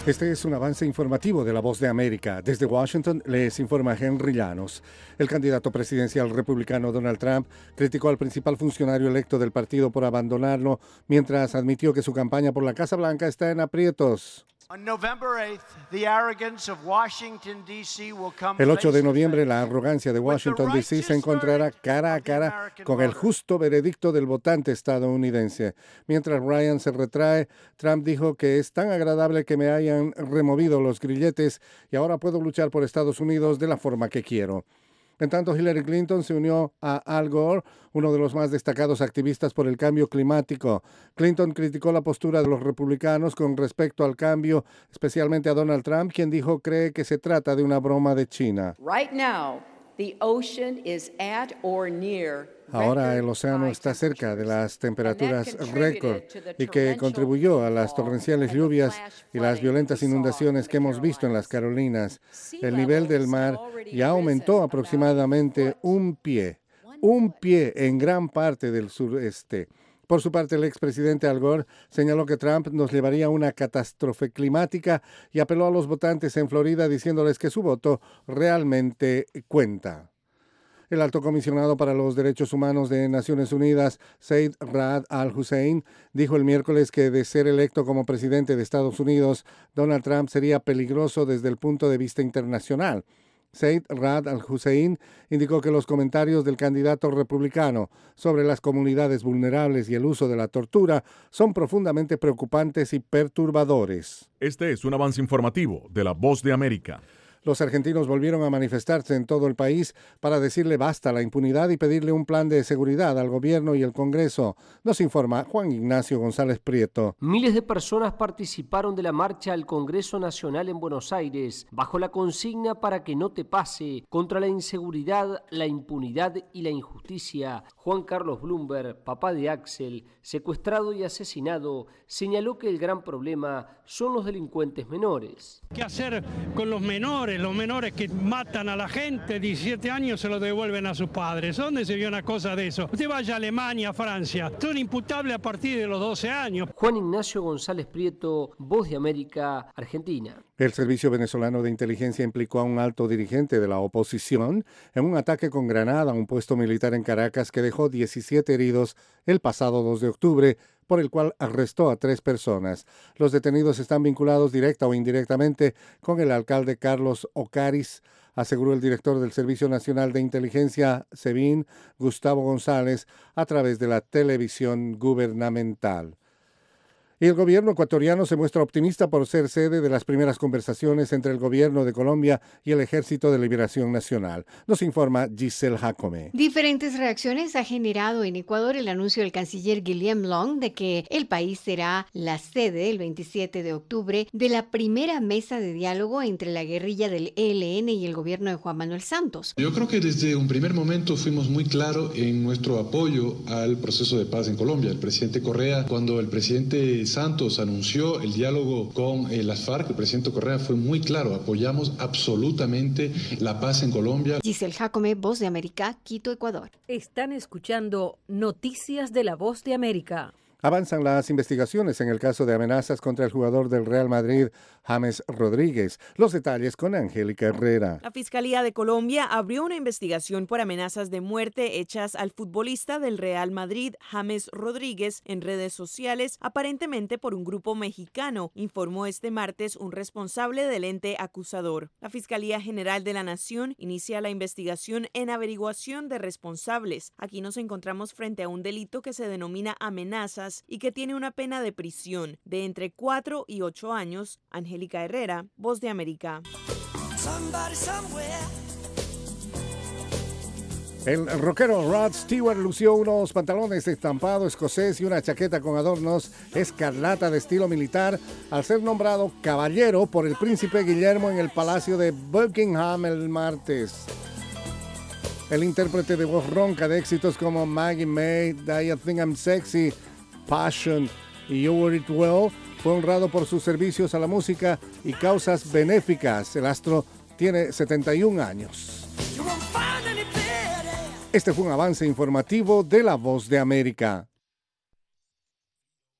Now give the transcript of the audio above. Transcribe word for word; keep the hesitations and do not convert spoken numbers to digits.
Este es un avance informativo de La Voz de América. Desde Washington les informa Henry Llanos. El candidato presidencial republicano Donald Trump criticó al principal funcionario electo del partido por abandonarlo, mientras admitió que su campaña por la Casa Blanca está en aprietos. El ocho de noviembre, la arrogancia de Washington, D C se encontrará cara a cara con el justo veredicto del votante estadounidense. Mientras Ryan se retrae, Trump dijo que es tan agradable que me hayan removido los grilletes y ahora puedo luchar por Estados Unidos de la forma que quiero. En tanto, Hillary Clinton se unió a Al Gore, uno de los más destacados activistas por el cambio climático. Clinton criticó la postura de los republicanos con respecto al cambio, especialmente a Donald Trump, quien dijo cree que se trata de una broma de China. Right now, the ocean is at or near Ahora el océano está cerca de las temperaturas récord y que contribuyó a las torrenciales lluvias y las violentas inundaciones que hemos visto en las Carolinas. El nivel del mar ya aumentó aproximadamente un pie, un pie en gran parte del sureste. Por su parte, el expresidente Al Gore señaló que Trump nos llevaría a una catástrofe climática y apeló a los votantes en Florida diciéndoles que su voto realmente cuenta. El alto comisionado para los derechos humanos de Naciones Unidas, Zeid Ra'ad al-Hussein, dijo el miércoles que de ser electo como presidente de Estados Unidos, Donald Trump sería peligroso desde el punto de vista internacional. Zeid Ra'ad al-Hussein indicó que los comentarios del candidato republicano sobre las comunidades vulnerables y el uso de la tortura son profundamente preocupantes y perturbadores. Este es un avance informativo de La Voz de América. Los argentinos volvieron a manifestarse en todo el país para decirle basta a la impunidad y pedirle un plan de seguridad al gobierno y el Congreso. Nos informa Juan Ignacio González Prieto. Miles de personas participaron de la marcha al Congreso Nacional en Buenos Aires bajo la consigna para que no te pase, contra la inseguridad, la impunidad y la injusticia. Juan Carlos Bloomberg, papá de Axel, secuestrado y asesinado, señaló que el gran problema son los delincuentes menores. ¿Qué hacer con los menores? Los menores que matan a la gente, diecisiete años se los devuelven a sus padres. ¿Dónde se vio una cosa de eso? Usted vaya a Alemania, a Francia, son imputables a partir de los doce años. Juan Ignacio González Prieto, Voz de América, Argentina. El Servicio Venezolano de Inteligencia implicó a un alto dirigente de la oposición en un ataque con granada a un puesto militar en Caracas que dejó diecisiete heridos el pasado dos de octubre, por el cual arrestó a tres personas. Los detenidos están vinculados directa o indirectamente con el alcalde Carlos Ocariz, aseguró el director del Servicio Nacional de Inteligencia, SEBIN, Gustavo González, a través de la televisión gubernamental. Y el gobierno ecuatoriano se muestra optimista por ser sede de las primeras conversaciones entre el gobierno de Colombia y el Ejército de Liberación Nacional. Nos informa Giselle Jacome. Diferentes reacciones ha generado en Ecuador el anuncio del canciller Guillaume Long de que el país será la sede el veintisiete de octubre de la primera mesa de diálogo entre la guerrilla del E L N y el gobierno de Juan Manuel Santos. Yo creo que desde un primer momento fuimos muy claros en nuestro apoyo al proceso de paz en Colombia. El presidente Correa, cuando el presidente Santos anunció el diálogo con eh, las FARC, el presidente Correa fue muy claro, apoyamos absolutamente la paz en Colombia. Giselle Jacome, Voz de América, Quito, Ecuador. Están escuchando Noticias de la Voz de América. Avanzan las investigaciones en el caso de amenazas contra el jugador del Real Madrid, James Rodríguez. Los detalles con Angélica Herrera. La Fiscalía de Colombia abrió una investigación por amenazas de muerte hechas al futbolista del Real Madrid, James Rodríguez, en redes sociales, aparentemente por un grupo mexicano, informó este martes un responsable del ente acusador. La Fiscalía General de la Nación inicia la investigación en averiguación de responsables. Aquí nos encontramos frente a un delito que se denomina amenazas y que tiene una pena de prisión de entre cuatro y ocho años. Angélica Herrera, Voz de América. El rockero Rod Stewart lució unos pantalones de estampado escocés y una chaqueta con adornos escarlata de estilo militar al ser nombrado caballero por el príncipe Guillermo en el Palacio de Buckingham el martes. El intérprete de voz ronca de éxitos como Maggie May, Do You Think I'm Sexy, Passion y You Were It Well fue honrado por sus servicios a la música y causas benéficas. El astro tiene setenta y un años. Este fue un avance informativo de La Voz de América.